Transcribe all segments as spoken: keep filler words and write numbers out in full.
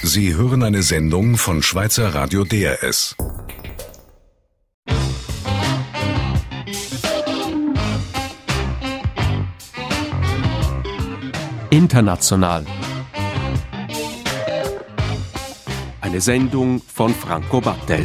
Sie hören eine Sendung von Schweizer Radio D R S. International. Eine Sendung von Franco Battel.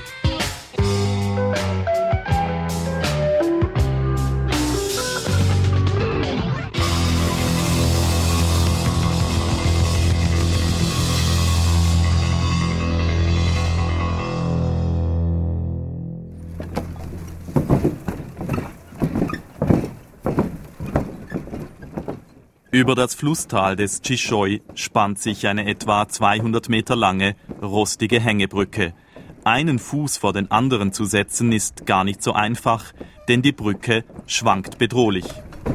Über das Flusstal des Chichoy spannt sich eine etwa zweihundert Meter lange, rostige Hängebrücke. Einen Fuß vor den anderen zu setzen ist gar nicht so einfach, denn die Brücke schwankt bedrohlich.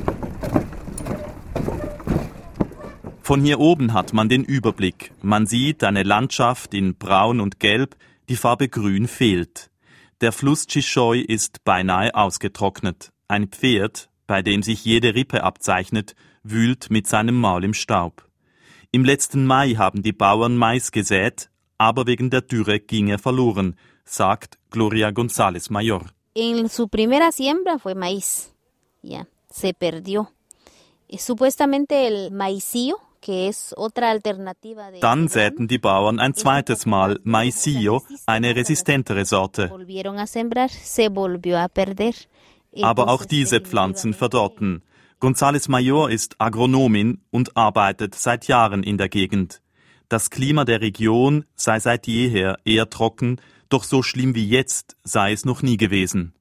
Von hier oben hat man den Überblick. Man sieht eine Landschaft in Braun und Gelb, die Farbe Grün fehlt. Der Fluss Chichoy ist beinahe ausgetrocknet. Ein Pferd, bei dem sich jede Rippe abzeichnet, wühlt mit seinem Maul im Staub. Im letzten Mai haben die Bauern Mais gesät, aber wegen der Dürre ging er verloren, sagt Gloria González Mayor. En su primera siembra fue maíz. Ya, se perdió. Supuestamente el maicillo, que es otra alternativa de. Dann säten die Bauern ein zweites Mal Maicillo, eine resistentere Sorte. Volvieron a sembrar, se volvió a perder. Aber auch diese Pflanzen verdorrten. González Mayor ist Agronomin und arbeitet seit Jahren in der Gegend. Das Klima der Region sei seit jeher eher trocken, doch so schlimm wie jetzt sei es noch nie gewesen.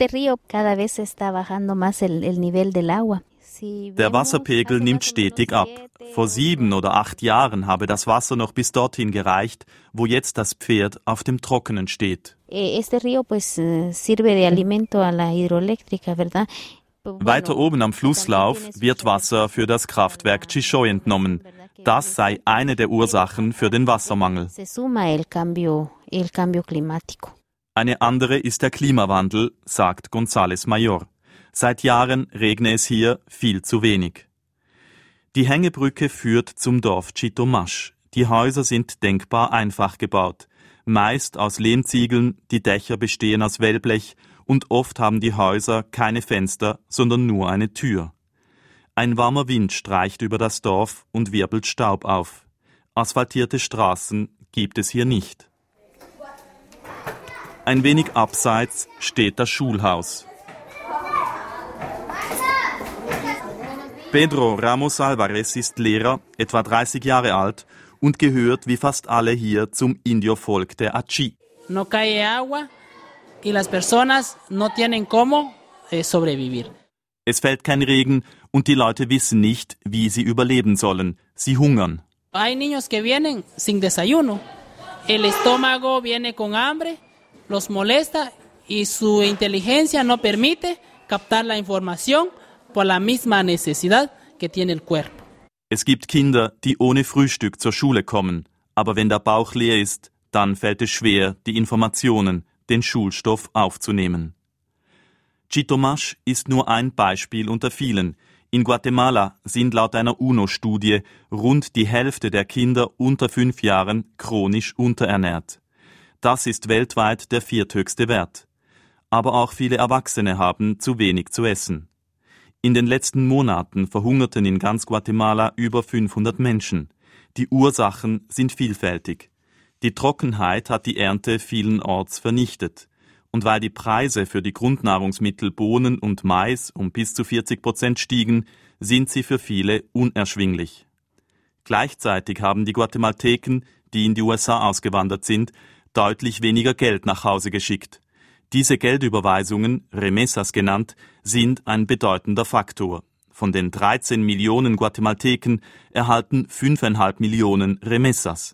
Der Wasserpegel nimmt stetig ab. Vor sieben oder acht Jahren habe das Wasser noch bis dorthin gereicht, wo jetzt das Pferd auf dem Trockenen steht. Weiter oben am Flusslauf wird Wasser für das Kraftwerk Chichoy entnommen. Das sei eine der Ursachen für den Wassermangel. Eine andere ist der Klimawandel, sagt González Mayor. Seit Jahren regne es hier viel zu wenig. Die Hängebrücke führt zum Dorf Chitomash. Die Häuser sind denkbar einfach gebaut. Meist aus Lehmziegeln, die Dächer bestehen aus Wellblech und oft haben die Häuser keine Fenster, sondern nur eine Tür. Ein warmer Wind streicht über das Dorf und wirbelt Staub auf. Asphaltierte Straßen gibt es hier nicht. Ein wenig abseits steht das Schulhaus. Pedro Ramos Alvarez ist Lehrer, etwa dreißig Jahre alt und gehört wie fast alle hier zum Indio-Volk der Achi. No cae agua. Y las personas no tienen cómo sobrevivir. Es fällt kein Regen und die Leute wissen nicht, wie sie überleben sollen. Sie hungern. Hay niños que vienen sin desayuno. El estómago viene con hambre, los molesta y su inteligencia no permite captar la información por la misma necesidad que tiene el cuerpo. Es gibt Kinder, die ohne Frühstück zur Schule kommen, aber wenn der Bauch leer ist, dann fällt es schwer, die Informationen, den Schulstoff aufzunehmen. Chitomash ist nur ein Beispiel unter vielen. In Guatemala sind laut einer UNO-Studie rund die Hälfte der Kinder unter fünf Jahren chronisch unterernährt. Das ist weltweit der vierthöchste Wert. Aber auch viele Erwachsene haben zu wenig zu essen. In den letzten Monaten verhungerten in ganz Guatemala über fünfhundert Menschen. Die Ursachen sind vielfältig. Die Trockenheit hat die Ernte vielenorts vernichtet. Und weil die Preise für die Grundnahrungsmittel Bohnen und Mais um bis zu vierzig Prozent stiegen, sind sie für viele unerschwinglich. Gleichzeitig haben die Guatemalteken, die in die U S A ausgewandert sind, deutlich weniger Geld nach Hause geschickt. Diese Geldüberweisungen, Remesas genannt, sind ein bedeutender Faktor. Von den dreizehn Millionen Guatemalteken erhalten fünfeinhalb Millionen Remesas.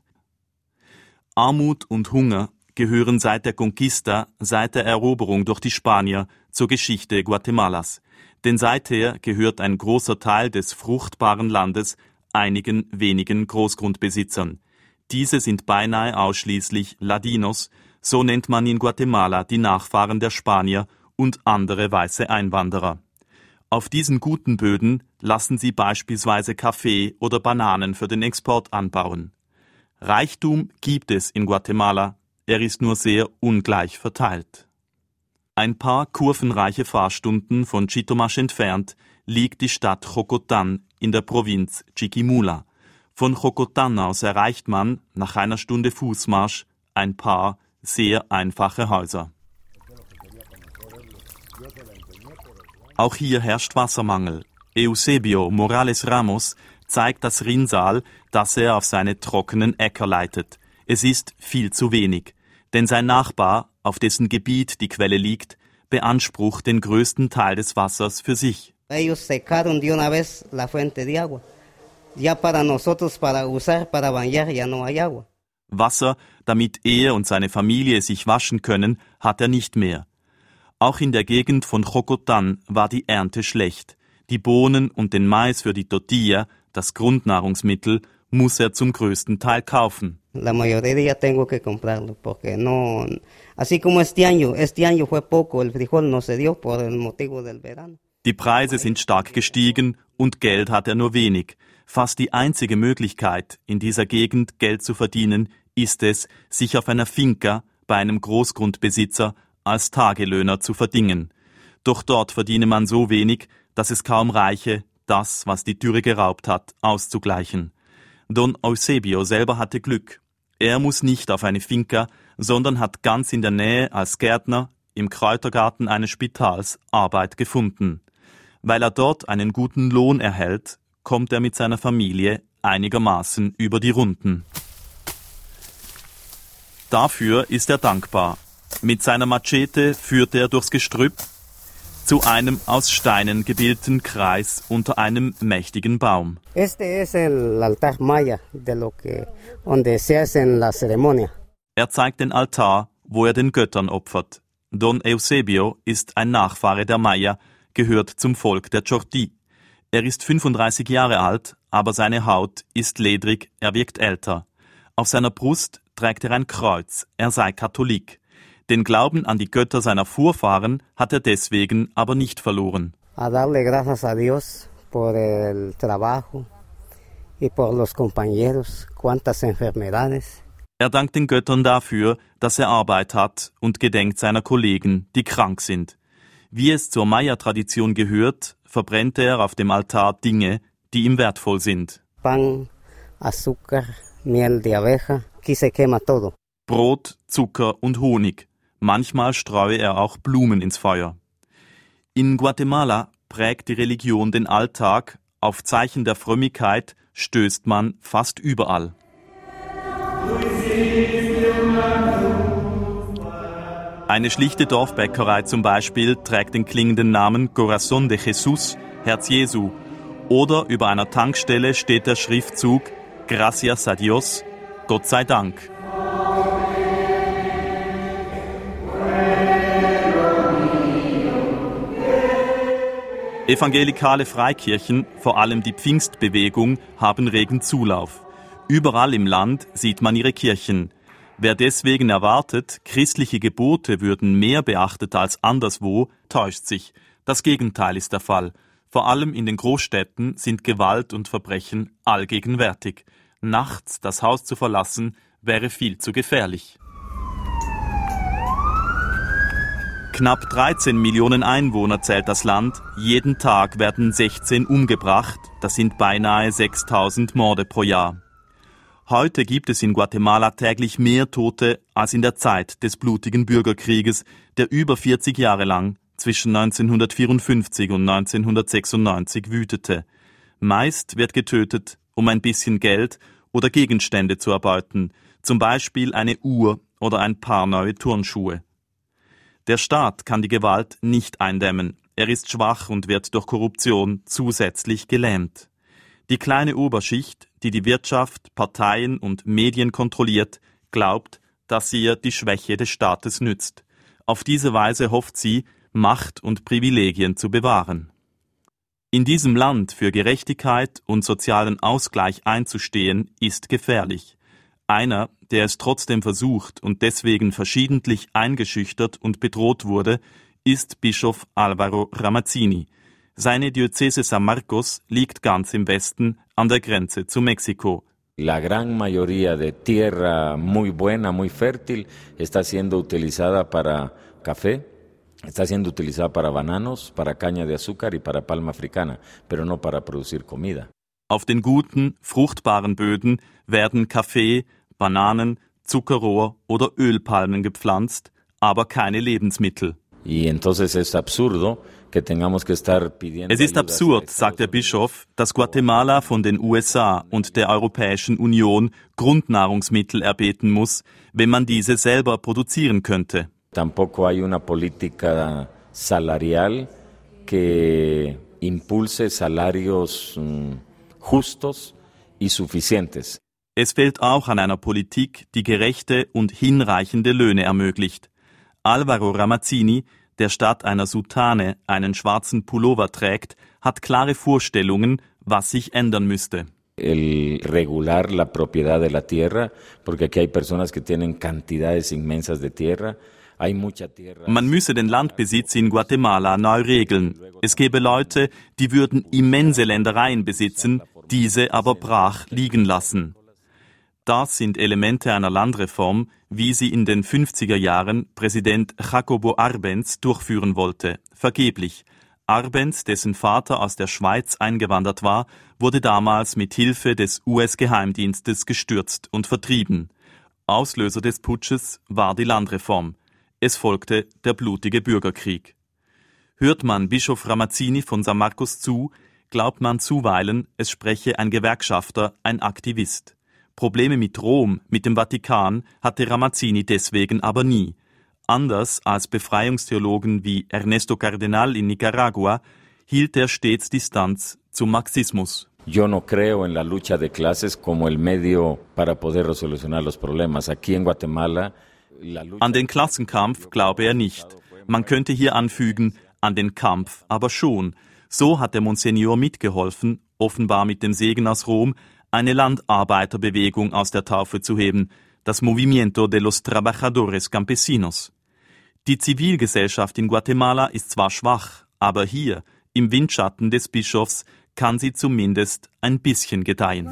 Armut und Hunger gehören seit der Conquista, seit der Eroberung durch die Spanier, zur Geschichte Guatemalas. Denn seither gehört ein großer Teil des fruchtbaren Landes einigen wenigen Großgrundbesitzern. Diese sind beinahe ausschließlich Ladinos, so nennt man in Guatemala die Nachfahren der Spanier und andere weiße Einwanderer. Auf diesen guten Böden lassen sie beispielsweise Kaffee oder Bananen für den Export anbauen. Reichtum gibt es in Guatemala, er ist nur sehr ungleich verteilt. Ein paar kurvenreiche Fahrstunden von Chitomasch entfernt liegt die Stadt Jocotán in der Provinz Chiquimula. Von Jocotán aus erreicht man nach einer Stunde Fußmarsch ein paar sehr einfache Häuser. Auch hier herrscht Wassermangel. Eusebio Morales Ramos zeigt das Rinnsal, das er auf seine trockenen Äcker leitet. Es ist viel zu wenig, denn sein Nachbar, auf dessen Gebiet die Quelle liegt, beansprucht den größten Teil des Wassers für sich. Ellos secaron de una vez la fuente de agua. Ya para nosotros para usar para bañar ya no hay agua. Wasser, damit er und seine Familie sich waschen können, hat er nicht mehr. Auch in der Gegend von Jocotán war die Ernte schlecht. Die Bohnen und den Mais für die Tortilla, das Grundnahrungsmittel, muss er zum größten Teil kaufen. La mayoría ya tengo que comprarlo porque no, así como este año, este año fue poco, el frijol no se dio por el motivo del verano. Die Preise sind stark gestiegen und Geld hat er nur wenig. Fast die einzige Möglichkeit, in dieser Gegend Geld zu verdienen, ist es, sich auf einer Finca bei einem Großgrundbesitzer als Tagelöhner zu verdingen. Doch dort verdiene man so wenig, dass es kaum reiche, das, was die Dürre geraubt hat, auszugleichen. Don Eusebio selber hatte Glück. Er muss nicht auf eine Finca, sondern hat ganz in der Nähe als Gärtner im Kräutergarten eines Spitals Arbeit gefunden. Weil er dort einen guten Lohn erhält, kommt er mit seiner Familie einigermaßen über die Runden. Dafür ist er dankbar. Mit seiner Machete führt er durchs Gestrüpp zu einem aus Steinen gebildeten Kreis unter einem mächtigen Baum. Este es el altar maya de lo que donde se hacen la ceremonia. Er zeigt den Altar, wo er den Göttern opfert. Don Eusebio ist ein Nachfahre der Maya, gehört zum Volk der Chortí. Er ist fünfunddreißig Jahre alt, aber seine Haut ist ledrig, er wirkt älter. Auf seiner Brust trägt er ein Kreuz, er sei Katholik. Den Glauben an die Götter seiner Vorfahren hat er deswegen aber nicht verloren. A darle gracias a Dios por el trabajo y por los compañeros, cuántas enfermedades. Er dankt den Göttern dafür, dass er Arbeit hat und gedenkt seiner Kollegen, die krank sind. Wie es zur Maya-Tradition gehört, verbrennt er auf dem Altar Dinge, die ihm wertvoll sind. Pan, azúcar, miel de abeja, aquí se quema todo. Brot, Zucker und Honig. Manchmal streue er auch Blumen ins Feuer. In Guatemala prägt die Religion den Alltag. Auf Zeichen der Frömmigkeit stößt man fast überall. Eine schlichte Dorfbäckerei zum Beispiel trägt den klingenden Namen Corazón de Jesús, Herz Jesu. Oder über einer Tankstelle steht der Schriftzug Gracias a Dios, Gott sei Dank. Evangelikale Freikirchen, vor allem die Pfingstbewegung, haben regen Zulauf. Überall im Land sieht man ihre Kirchen. Wer deswegen erwartet, christliche Gebote würden mehr beachtet als anderswo, täuscht sich. Das Gegenteil ist der Fall. Vor allem in den Großstädten sind Gewalt und Verbrechen allgegenwärtig. Nachts das Haus zu verlassen, wäre viel zu gefährlich. Knapp dreizehn Millionen Einwohner zählt das Land. Jeden Tag werden sechzehn umgebracht. Das sind beinahe sechstausend Morde pro Jahr. Heute gibt es in Guatemala täglich mehr Tote als in der Zeit des blutigen Bürgerkrieges, der über vierzig Jahre lang zwischen neunzehnhundertvierundfünfzig und neunzehnhundertsechsundneunzig wütete. Meist wird getötet, um ein bisschen Geld oder Gegenstände zu erbeuten, zum Beispiel eine Uhr oder ein paar neue Turnschuhe. Der Staat kann die Gewalt nicht eindämmen. Er ist schwach und wird durch Korruption zusätzlich gelähmt. Die kleine Oberschicht, die die Wirtschaft, Parteien und Medien kontrolliert, glaubt, dass ihr die Schwäche des Staates nützt. Auf diese Weise hofft sie, Macht und Privilegien zu bewahren. In diesem Land für Gerechtigkeit und sozialen Ausgleich einzustehen, ist gefährlich. Einer, der es trotzdem versucht und deswegen verschiedentlich eingeschüchtert und bedroht wurde, ist Bischof Álvaro Ramazzini. Seine Diözese San Marcos liegt ganz im Westen an der Grenze zu Mexiko. La gran mayoría de tierra muy buena, muy fértil, está siendo utilizada para café, está siendo utilizada para bananos, para caña de azúcar y para palma africana, pero no para producir comida. Auf den guten, fruchtbaren Böden werden Kaffee, Bananen, Zuckerrohr oder Ölpalmen gepflanzt, aber keine Lebensmittel. Y entonces es absurdo que tengamos que estar pidiendo. Es ist absurd, sagt der Bischof, dass Guatemala von den U S A und der Europäischen Union Grundnahrungsmittel erbeten muss, wenn man diese selber produzieren könnte. Tampoco hay una política salarial que impulse salarios justos y suficientes. Es fehlt auch an einer Politik, die gerechte und hinreichende Löhne ermöglicht. Alvaro Ramazzini, der statt einer Soutane einen schwarzen Pullover trägt, hat klare Vorstellungen, was sich ändern müsste. El regular la propiedad de la tierra, porque aquí hay personas que tienen cantidades inmensas de tierra. Hay mucha tierra. Man müsse den Landbesitz in Guatemala neu regeln. Es gäbe Leute, die würden immense Ländereien besitzen, diese aber brach liegen lassen. Das sind Elemente einer Landreform, wie sie in den fünfziger Jahren Präsident Jacobo Arbenz durchführen wollte. Vergeblich. Arbenz, dessen Vater aus der Schweiz eingewandert war, wurde damals mit Hilfe des U S-Geheimdienstes gestürzt und vertrieben. Auslöser des Putsches war die Landreform. Es folgte der blutige Bürgerkrieg. Hört man Bischof Ramazzini von San Marcos zu, glaubt man zuweilen, es spreche ein Gewerkschafter, ein Aktivist. Probleme mit Rom, mit dem Vatikan, hatte Ramazzini deswegen aber nie. Anders als Befreiungstheologen wie Ernesto Cardenal in Nicaragua hielt er stets Distanz zum Marxismus. Yo no creo en la lucha de clases como el medio para poder resolucionar los problemas. Aquí en Guatemala la lucha. An den Klassenkampf glaube er nicht. Man könnte hier anfügen, an den Kampf aber schon. So hat der Monsignor mitgeholfen, offenbar mit dem Segen aus Rom, eine Landarbeiterbewegung aus der Taufe zu heben, das Movimiento de los Trabajadores Campesinos. Die Zivilgesellschaft in Guatemala ist zwar schwach, aber hier, im Windschatten des Bischofs, kann sie zumindest ein bisschen gedeihen.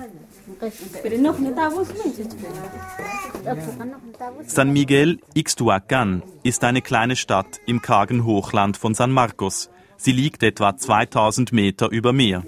San Miguel Ixtuacan ist eine kleine Stadt im kargen Hochland von San Marcos. Sie liegt etwa zweitausend Meter über Meer.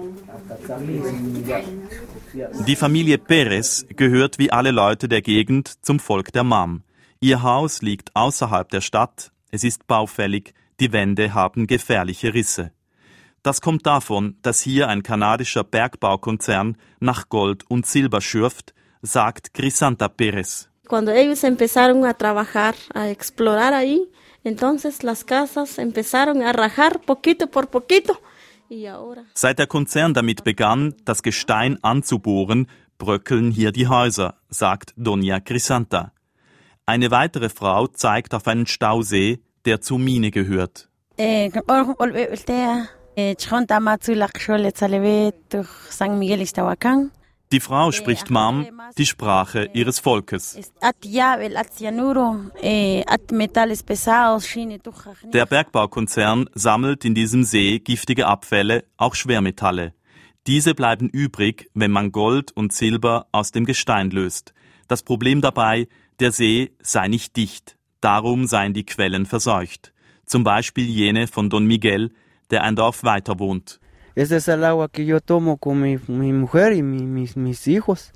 Die Familie Perez gehört wie alle Leute der Gegend zum Volk der Mam. Ihr Haus liegt außerhalb der Stadt, es ist baufällig, die Wände haben gefährliche Risse. Das kommt davon, dass hier ein kanadischer Bergbaukonzern nach Gold und Silber schürft, sagt Crisanta Perez. Cuando ellos empezaron a trabajar, a explorar ahí, entonces las casas empezaron a rajar poquito por poquito. Seit der Konzern damit begann, das Gestein anzubohren, bröckeln hier die Häuser, sagt Doña Crisanta. Eine weitere Frau zeigt auf einen Stausee, der zur Mine gehört. Die Frau spricht Mam, die Sprache ihres Volkes. Der Bergbaukonzern sammelt in diesem See giftige Abfälle, auch Schwermetalle. Diese bleiben übrig, wenn man Gold und Silber aus dem Gestein löst. Das Problem dabei, der See sei nicht dicht, darum seien die Quellen verseucht. Zum Beispiel jene von Don Miguel, der ein Dorf weiter wohnt. Ese es el agua que yo tomo con mi, mi mujer y mi, mis, mis hijos.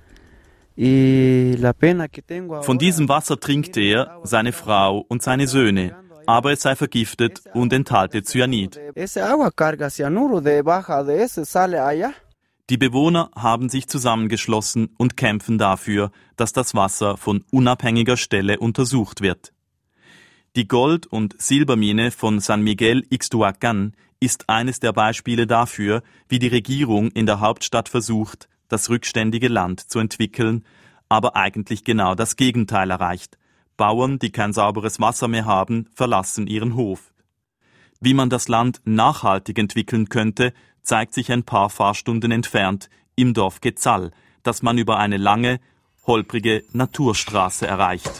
Y la pena que tengo ahora. Von diesem Wasser trinkt er, seine Frau und seine Söhne, aber es sei vergiftet und enthalte Cyanid. Ese agua carga cianuro, debajo de ese sale allá. Die Bewohner haben sich zusammengeschlossen und kämpfen dafür, dass das Wasser von unabhängiger Stelle untersucht wird. Die Gold- und Silbermine von San Miguel Ixtuacan ist eines der Beispiele dafür, wie die Regierung in der Hauptstadt versucht, das rückständige Land zu entwickeln, aber eigentlich genau das Gegenteil erreicht. Bauern, die kein sauberes Wasser mehr haben, verlassen ihren Hof. Wie man das Land nachhaltig entwickeln könnte, zeigt sich ein paar Fahrstunden entfernt im Dorf Quetzal, das man über eine lange, holprige Naturstraße erreicht.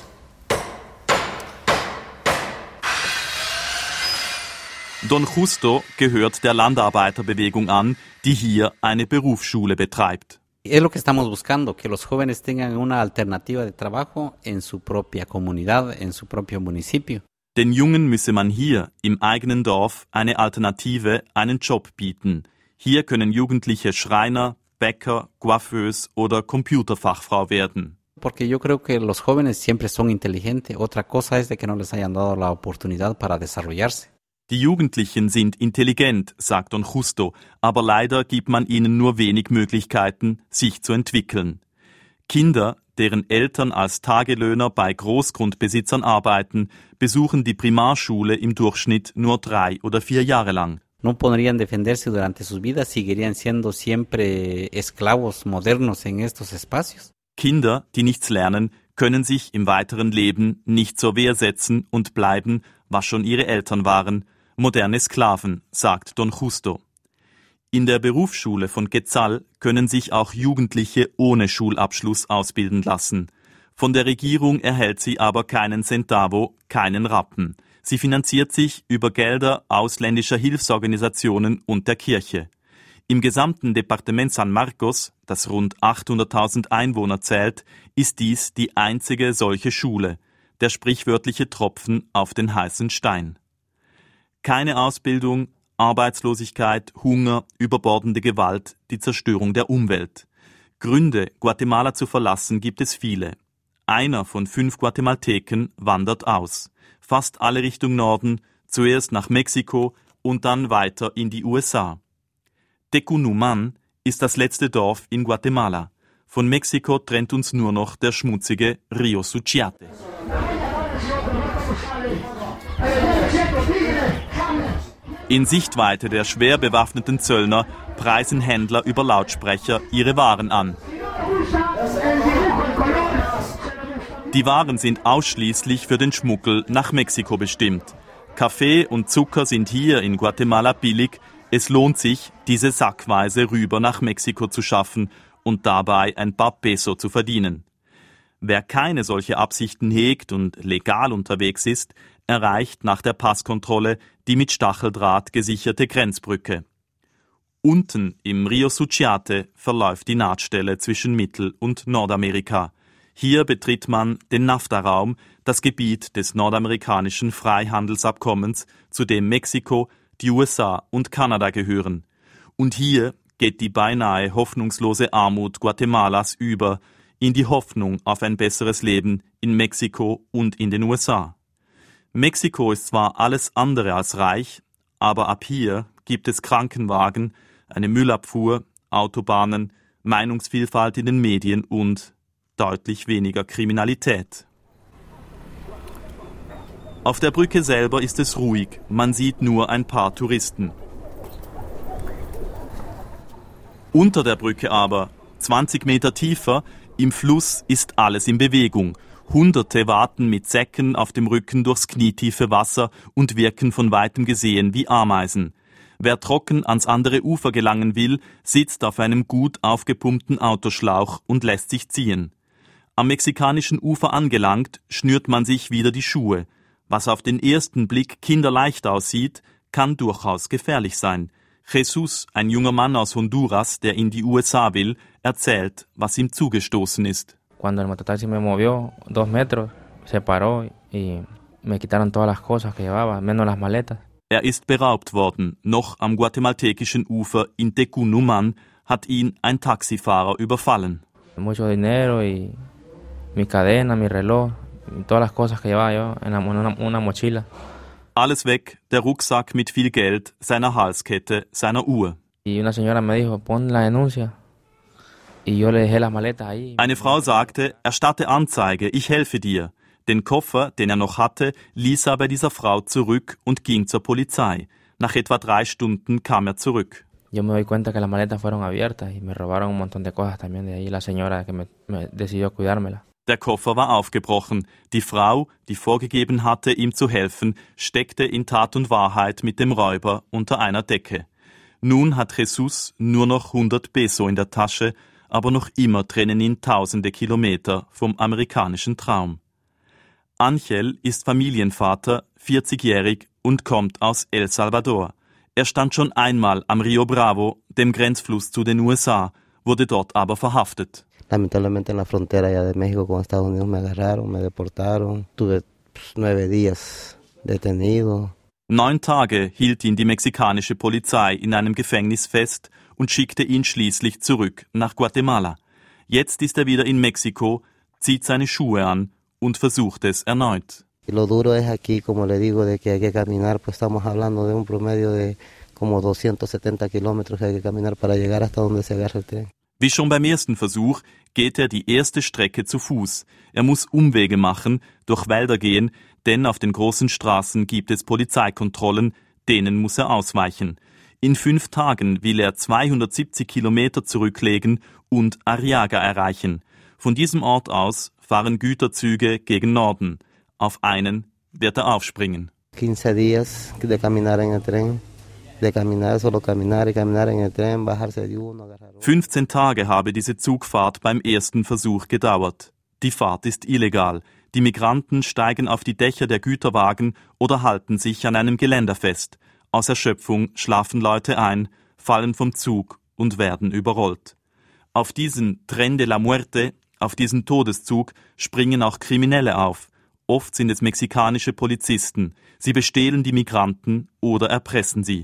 Don Justo gehört der Landarbeiterbewegung an, die hier eine Berufsschule betreibt. Es lo que estamos buscando, que los jóvenes tengan una alternativa de trabajo en su propia comunidad, en su propio municipio. Den Jungen müsse man hier im eigenen Dorf eine Alternative, einen Job bieten. Hier können Jugendliche Schreiner, Bäcker, Coiffeuse oder Computerfachfrau werden. Porque yo creo que los jóvenes siempre son inteligentes. Otra cosa es de que no les hayan dado la oportunidad para desarrollarse. Die Jugendlichen sind intelligent, sagt Don Justo, aber leider gibt man ihnen nur wenig Möglichkeiten, sich zu entwickeln. Kinder, deren Eltern als Tagelöhner bei Großgrundbesitzern arbeiten, besuchen die Primarschule im Durchschnitt nur drei oder vier Jahre lang. No podrían defenderse durante sus vidas, seguirían siendo siempre esclavos modernos en estos espacios. Kinder, die nichts lernen, können sich im weiteren Leben nicht zur Wehr setzen und bleiben, was schon ihre Eltern waren, moderne Sklaven, sagt Don Justo. In der Berufsschule von Quetzal können sich auch Jugendliche ohne Schulabschluss ausbilden lassen. Von der Regierung erhält sie aber keinen Centavo, keinen Rappen. Sie finanziert sich über Gelder ausländischer Hilfsorganisationen und der Kirche. Im gesamten Departement San Marcos, das rund achthunderttausend Einwohner zählt, ist dies die einzige solche Schule, der sprichwörtliche Tropfen auf den heißen Stein. Keine Ausbildung, Arbeitslosigkeit, Hunger, überbordende Gewalt, die Zerstörung der Umwelt. Gründe, Guatemala zu verlassen, gibt es viele. Einer von fünf Guatemalteken wandert aus. Fast alle Richtung Norden, zuerst nach Mexiko und dann weiter in die U S A. Tecunuman ist das letzte Dorf in Guatemala. Von Mexiko trennt uns nur noch der schmutzige Río Suchiate. In Sichtweite der schwer bewaffneten Zöllner preisen Händler über Lautsprecher ihre Waren an. Die Waren sind ausschließlich für den Schmuggel nach Mexiko bestimmt. Kaffee und Zucker sind hier in Guatemala billig. Es lohnt sich, diese sackweise rüber nach Mexiko zu schaffen und dabei ein paar Peso zu verdienen. Wer keine solche Absichten hegt und legal unterwegs ist, erreicht nach der Passkontrolle die mit Stacheldraht gesicherte Grenzbrücke. Unten im Río Suchiate verläuft die Nahtstelle zwischen Mittel- und Nordamerika. Hier betritt man den NAFTA-Raum, das Gebiet des nordamerikanischen Freihandelsabkommens, zu dem Mexiko, die U S A und Kanada gehören. Und hier geht die beinahe hoffnungslose Armut Guatemalas über in die Hoffnung auf ein besseres Leben in Mexiko und in den U S A. Mexiko ist zwar alles andere als reich, aber ab hier gibt es Krankenwagen, eine Müllabfuhr, Autobahnen, Meinungsvielfalt in den Medien und deutlich weniger Kriminalität. Auf der Brücke selber ist es ruhig, man sieht nur ein paar Touristen. Unter der Brücke aber, zwanzig Meter tiefer, im Fluss ist alles in Bewegung. Hunderte warten mit Säcken auf dem Rücken durchs knietiefe Wasser und wirken von weitem gesehen wie Ameisen. Wer trocken ans andere Ufer gelangen will, sitzt auf einem gut aufgepumpten Autoschlauch und lässt sich ziehen. Am mexikanischen Ufer angelangt, schnürt man sich wieder die Schuhe. Was auf den ersten Blick kinderleicht aussieht, kann durchaus gefährlich sein. Jesus, ein junger Mann aus Honduras, der in die U S A will, erzählt, was ihm zugestoßen ist. Cuando el mototaxi me movió dos metros, se paró y me quitaron todas las cosas que llevaba, menos las maletas. Er ist beraubt worden. Noch am guatemaltekischen Ufer in Tecunuman hat ihn ein Taxifahrer überfallen. Mucho dinero y mi cadena, mi reloj, y todas las cosas que llevaba yo en una, una mochila. Alles weg, der Rucksack mit viel Geld, seiner Halskette, seiner Uhr. Y una señora me dijo, pon la denuncia. Y yo le dejé las maletas ahí. Eine Frau sagte, erstatte Anzeige, ich helfe dir. Den Koffer, den er noch hatte, ließ er bei dieser Frau zurück und ging zur Polizei. Nach etwa drei Stunden kam er zurück. Yo me doy cuenta que las maletas fueron abiertas y me robaron un montón de cosas también de ahí, la señora que me, me decidió cuidármela. Der Koffer war aufgebrochen. Die Frau, die vorgegeben hatte, ihm zu helfen, steckte in Tat und Wahrheit mit dem Räuber unter einer Decke. Nun hat Jesus nur noch hundert Peso in der Tasche, aber noch immer trennen ihn tausende Kilometer vom amerikanischen Traum. Angel ist Familienvater, vierzigjährig und kommt aus El Salvador. Er stand schon einmal am Rio Bravo, dem Grenzfluss zu den U S A, wurde dort aber verhaftet. Lamentablemente en la frontera ya de México con Estados Unidos me agarraron, me deportaron. Tuve nueve días detenido. Neun Tage hielt ihn die mexikanische Polizei in einem Gefängnis fest und schickte ihn schließlich zurück nach Guatemala. Jetzt ist er wieder in Mexiko, zieht seine Schuhe an und versucht es erneut. Lo duro es aquí, como le digo, de que hay que caminar, pues estamos hablando de un promedio de como doscientos setenta kilómetros que hay que caminar para llegar hasta donde se agarra el tren. Wie schon beim ersten Versuch geht er die erste Strecke zu Fuß. Er muss Umwege machen, durch Wälder gehen, denn auf den großen Straßen gibt es Polizeikontrollen, denen muss er ausweichen. In fünf Tagen will er zweihundertsiebzig Kilometer zurücklegen und Arriaga erreichen. Von diesem Ort aus fahren Güterzüge gegen Norden. Auf einen wird er aufspringen. quince días de caminar en el tren. De caminar, solo caminar y caminar en el tren, bajarse de uno, agarrar uno. fünfzehn Tage habe diese Zugfahrt beim ersten Versuch gedauert. Die Fahrt ist illegal. Die Migranten steigen auf die Dächer der Güterwagen oder halten sich an einem Geländer fest. Aus Erschöpfung schlafen Leute ein, fallen vom Zug und werden überrollt. Auf diesen Tren de la Muerte, auf diesen Todeszug, springen auch Kriminelle auf. Oft sind es mexikanische Polizisten. Sie bestehlen die Migranten oder erpressen sie.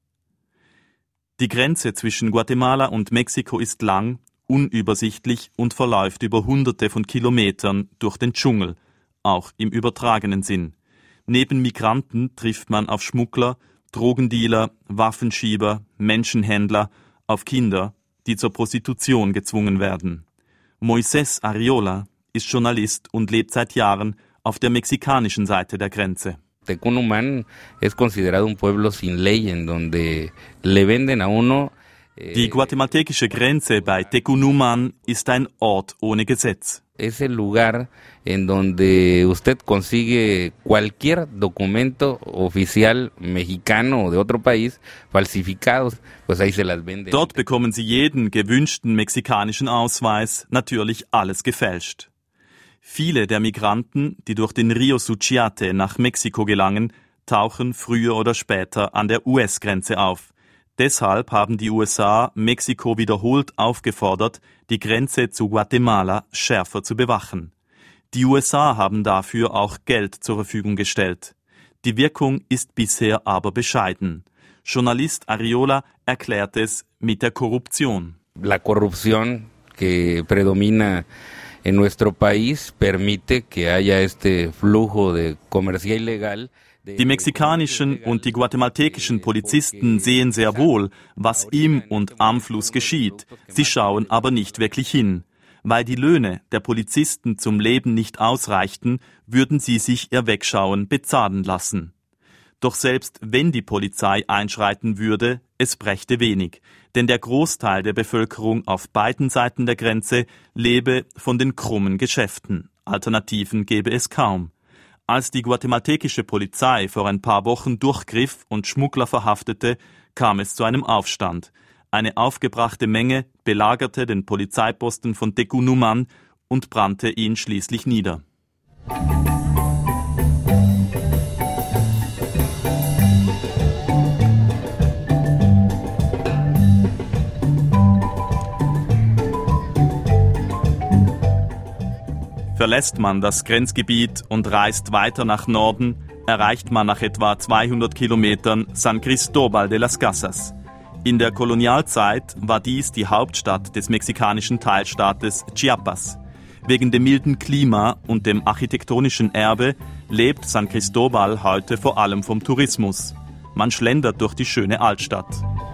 Die Grenze zwischen Guatemala und Mexiko ist lang, unübersichtlich und verläuft über Hunderte von Kilometern durch den Dschungel, auch im übertragenen Sinn. Neben Migranten trifft man auf Schmuggler, Drogendealer, Waffenschieber, Menschenhändler, auf Kinder, die zur Prostitution gezwungen werden. Moisés Arriola ist Journalist und lebt seit Jahren auf der mexikanischen Seite der Grenze. Tecunumán es considerado un pueblo sin ley, en donde le venden a uno. Die guatemaltekische Grenze bei Tecunumán ist ein Ort ohne Gesetz. Es el lugar en donde usted consigue cualquier documento oficial mexicano o de otro país falsificados, pues ahí se las venden. Dort bekommen Sie jeden gewünschten mexikanischen Ausweis, natürlich alles gefälscht. Viele der Migranten, die durch den Rio Suchiate nach Mexiko gelangen, tauchen früher oder später an der U S-Grenze auf. Deshalb haben die U S A Mexiko wiederholt aufgefordert, die Grenze zu Guatemala schärfer zu bewachen. Die U S A haben dafür auch Geld zur Verfügung gestellt. Die Wirkung ist bisher aber bescheiden. Journalist Arriola erklärt es mit der Korruption. La corrupción que predomina en nuestro país permite que haya este flujo de comercio ilegal. Die mexikanischen und die guatemaltekischen Polizisten sehen sehr wohl, was im und am Fluss geschieht. Sie schauen aber nicht wirklich hin. Weil die Löhne der Polizisten zum Leben nicht ausreichten, würden sie sich ihr Wegschauen bezahlen lassen. Doch selbst wenn die Polizei einschreiten würde, es brächte wenig. Denn der Großteil der Bevölkerung auf beiden Seiten der Grenze lebe von den krummen Geschäften. Alternativen gäbe es kaum. Als die guatemaltekische Polizei vor ein paar Wochen durchgriff und Schmuggler verhaftete, kam es zu einem Aufstand. Eine aufgebrachte Menge belagerte den Polizeiposten von Tecunumán und brannte ihn schließlich nieder. Verlässt man das Grenzgebiet und reist weiter nach Norden, erreicht man nach etwa zweihundert Kilometern San Cristóbal de las Casas. In der Kolonialzeit war dies die Hauptstadt des mexikanischen Teilstaates Chiapas. Wegen dem milden Klima und dem architektonischen Erbe lebt San Cristóbal heute vor allem vom Tourismus. Man schlendert durch die schöne Altstadt.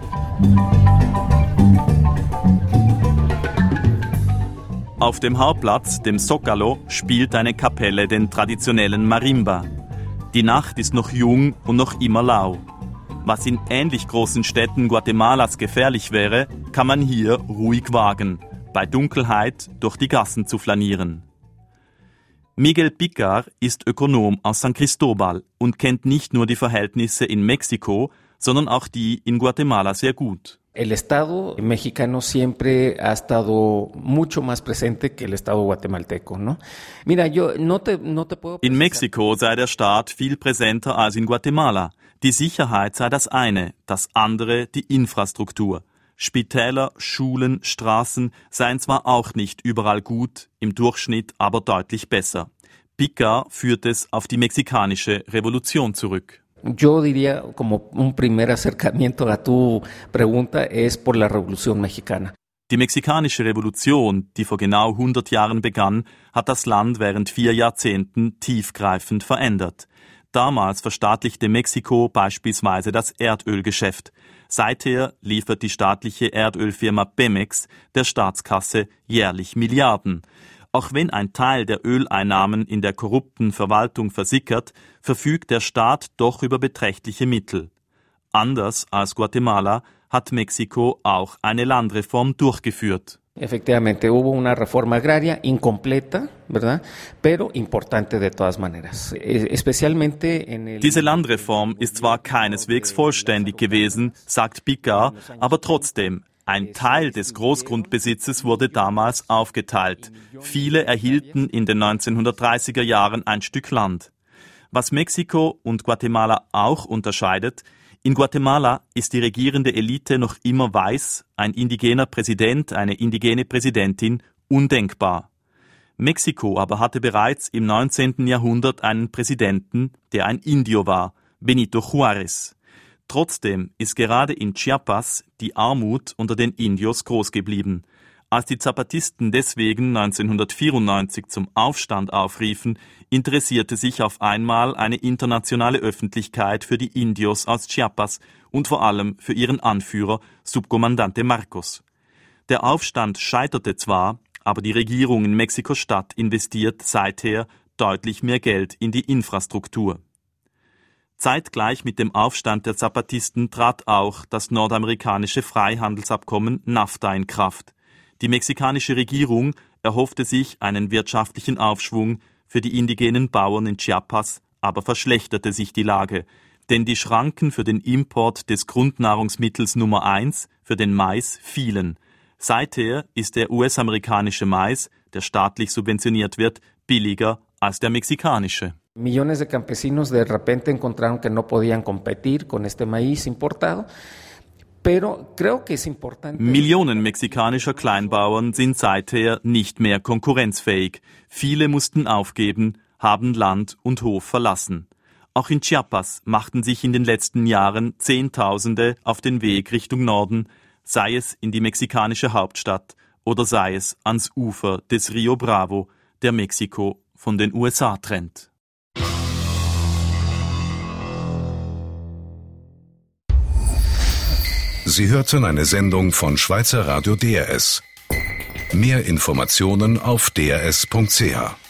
Auf dem Hauptplatz, dem Zócalo, spielt eine Kapelle den traditionellen Marimba. Die Nacht ist noch jung und noch immer lau. Was in ähnlich großen Städten Guatemalas gefährlich wäre, kann man hier ruhig wagen, bei Dunkelheit durch die Gassen zu flanieren. Miguel Picar ist Ökonom aus San Cristóbal und kennt nicht nur die Verhältnisse in Mexiko, sondern auch die in Guatemala sehr gut. El Estado mexicano siempre ha estado mucho más presente que el Estado guatemalteco, ¿no? Mira, yo no te, no te puedo... In Mexiko sei der Staat viel präsenter als in Guatemala. Die Sicherheit sei das eine, das andere die Infrastruktur. Spitäler, Schulen, Straßen seien zwar auch nicht überall gut, im Durchschnitt aber deutlich besser. Picard führt es auf die mexikanische Revolution zurück. Yo diría, como un primer acercamiento a tu pregunta, es por la Revolución Mexicana. Die mexikanische Revolution, die vor genau hundert Jahren begann, hat das Land während vier Jahrzehnten tiefgreifend verändert. Damals verstaatlichte Mexiko beispielsweise das Erdölgeschäft. Seither liefert die staatliche Erdölfirma Pemex der Staatskasse jährlich Milliarden. Auch wenn ein Teil der Öleinnahmen in der korrupten Verwaltung versickert, verfügt der Staat doch über beträchtliche Mittel. Anders als Guatemala hat Mexiko auch eine Landreform durchgeführt. Efectivamente, hubo una reforma agraria incompleta, ¿verdad? Pero importante de todas maneras. Especialmente en el Diese Landreform ist zwar keineswegs vollständig gewesen, sagt Picard, aber trotzdem, ein Teil des Großgrundbesitzes wurde damals aufgeteilt. Viele erhielten in den neunzehnhundertdreißiger Jahren ein Stück Land. Was Mexiko und Guatemala auch unterscheidet: In Guatemala ist die regierende Elite noch immer weiß, ein indigener Präsident, eine indigene Präsidentin undenkbar. Mexiko aber hatte bereits im neunzehnten Jahrhundert einen Präsidenten, der ein Indio war, Benito Juárez. Trotzdem ist gerade in Chiapas die Armut unter den Indios groß geblieben. Als die Zapatisten deswegen neunzehnhundertvierundneunzig zum Aufstand aufriefen, interessierte sich auf einmal eine internationale Öffentlichkeit für die Indios aus Chiapas und vor allem für ihren Anführer Subcomandante Marcos. Der Aufstand scheiterte zwar, aber die Regierung in Mexiko-Stadt investiert seither deutlich mehr Geld in die Infrastruktur. Zeitgleich mit dem Aufstand der Zapatisten trat auch das nordamerikanische Freihandelsabkommen NAFTA in Kraft. Die mexikanische Regierung erhoffte sich einen wirtschaftlichen Aufschwung für die indigenen Bauern in Chiapas, aber verschlechterte sich die Lage, denn die Schranken für den Import des Grundnahrungsmittels Nummer eins, für den Mais, fielen. Seither ist der U S-amerikanische Mais, der staatlich subventioniert wird, billiger als der mexikanische. Millones de campesinos de repente encontraron que no podían competir con este maíz importado. Pero creo que es importante. Millionen mexikanischer Kleinbauern sind seither nicht mehr konkurrenzfähig. Viele mussten aufgeben, haben Land und Hof verlassen. Auch in Chiapas machten sich in den letzten Jahren Zehntausende auf den Weg Richtung Norden, sei es in die mexikanische Hauptstadt oder sei es ans Ufer des Rio Bravo, der Mexiko von den U S A trennt. Sie hörten eine Sendung von Schweizer Radio D R S. Mehr Informationen auf d r s punkt c h.